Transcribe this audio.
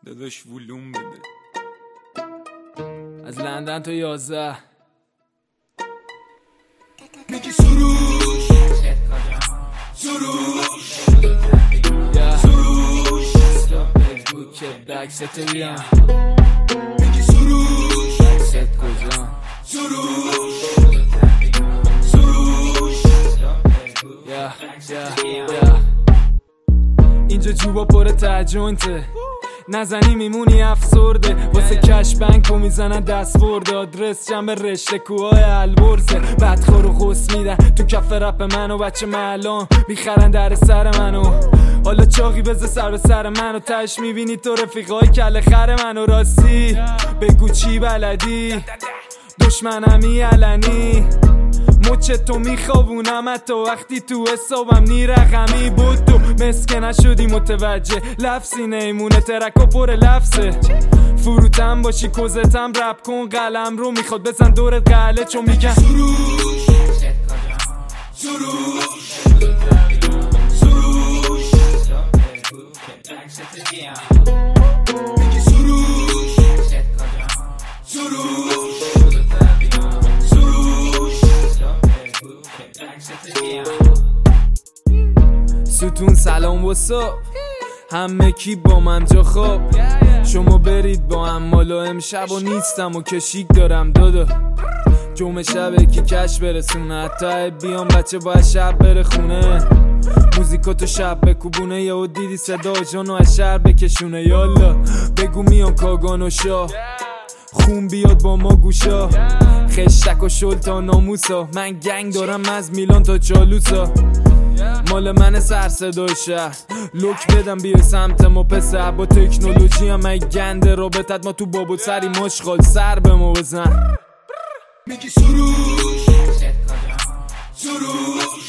داداش ولوم بده. از لندن تا 11 میگی سروش سروش سروش فیسبوک عکست بیام میگی سروش عکست کجا سروش سروش اینجا جوبا پر تجونته نزنی میمونی افسرده واسه کش بنکو میزنن دست برده آدرس جنب رشته کوهای البرزه بدخور و خس میدن تو کف رپ منو بچه معلوم میخرن در سر منو حالا چاقی بزه سر به سر منو تش میبینی تو رفیقای کل خر منو راستی بگو چی بلدی دشمنمی علنی مچ تو میخوابونم حتی وقتی تو حسابم نی رقمی بود تو مسکه نشدی متوجه لفظی نیمونه ترکو پر لفظه فروتم باشی کوزتم رپ کن قلم رو میخواد بزن دور قله چون میگن سروش سروش سروش میگی سروش سروش ستون سلام و صبح همه کی با من جا خواب شما برید با هم مالو امشب و نیستم و کشیک دارم دادا جمعه شبه کی کش برسونه حتی بیام بچه باید شب بره خونه موزیکاتو شب بکوبونه یا دیدی صدا جانو از شهر بکشونه یالا بگو میان کاگان و شاه خون بیاد با ما گوشا خشتک و شل تا ناموسا من گنگ دارم از میلان تا چالوسا مال من سر صدای شهر لوک بدم بیا سمت ما پسر با تکنولوژی هم ای گنده رابطت ما تو بابو سری مشغال سر به ما بزن میگی سروش سروش